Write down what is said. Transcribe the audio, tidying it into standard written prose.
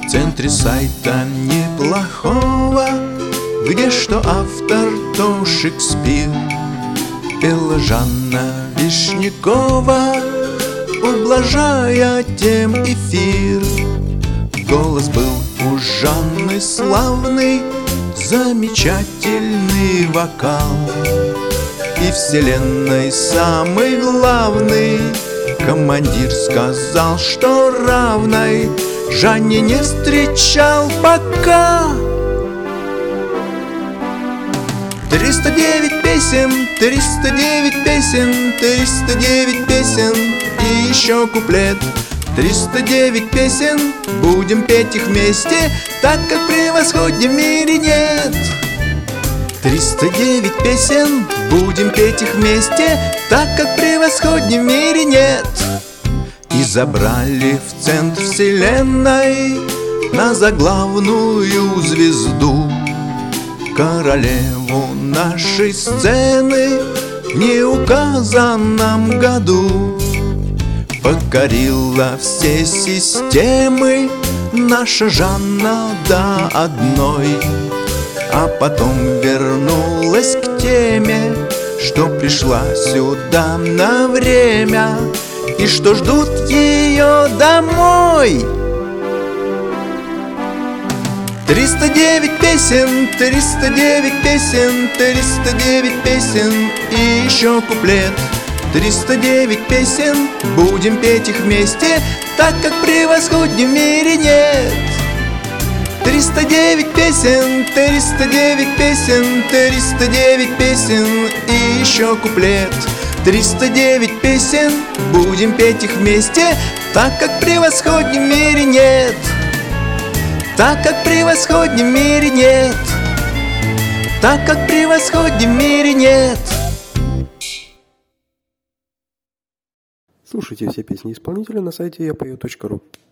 В центре сайта неплохого, где что автор, то Шекспир, пела Жанна Вишнякова, ублажая тем эфир. Голос был у Жанны славный, замечательный вокал, и вселенной самый главный командир сказал, что равной Жанне не встречал пока. 309 песен, 309 песен, 309 песен и еще куплет. 309 песен, будем петь их вместе, так как превосходнее в мире нет. 309 песен, будем петь их вместе, так как превосходнее в мире нет. И забрали в центр вселенной на заглавную звезду королеву нашей сцены в неуказанном году. Покорила все системы наша Жанна до одной, а потом вернулась к теме, что пришла сюда на время и что ждут ее домой. 309 песен, 309 песен, 309 песен и еще куплет. 309 песен, будем петь их вместе, так как превосходнее в мире нет. 309 песен, 309 песен, 309 песен и еще куплет. 309 песен, будем петь их вместе, так как превосходнее в мире нет. Так как превосходнее в мире нет. Так как превосходнее в мире нет. Слушайте все песни исполнителя на сайте yapeo.ru.